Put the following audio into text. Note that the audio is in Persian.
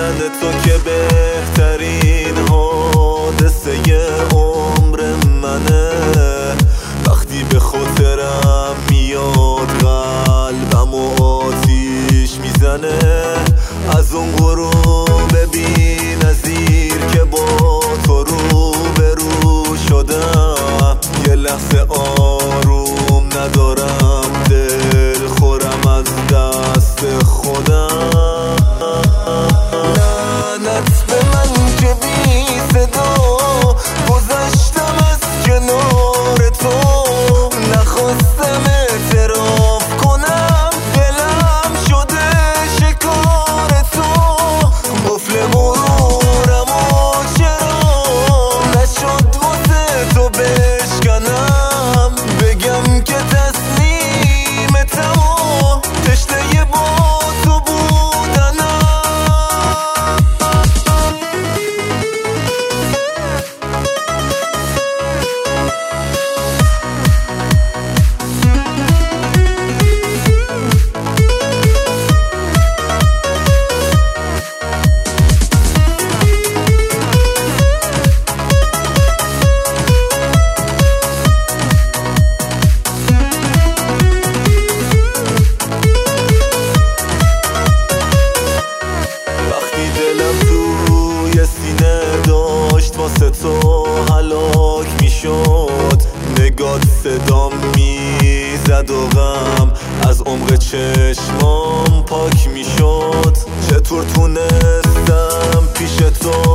دیدن تو که بهترین حادثه عمر منه. وقتی به خاطرم میاد قلبم و آتیش میزنه. از اون غروب بی نظیر که با تو روبرو شدم، یه لحظه آروم ندارم، دل خورم از دست خودم. لعنت به من که بی صدا گذشتم از کنار تو. نخواستم اعتراف کنم دلم شده شکار تو. قفل غرورم و چرا نشد واسه تو بشکنم. بگم که تسلیمتم و تشنه با تو بودنم. واسه تو هلاک میشد، نگات صدام میزد و غم از عمق چشمام پاک میشد. چطور تونستم پیش تو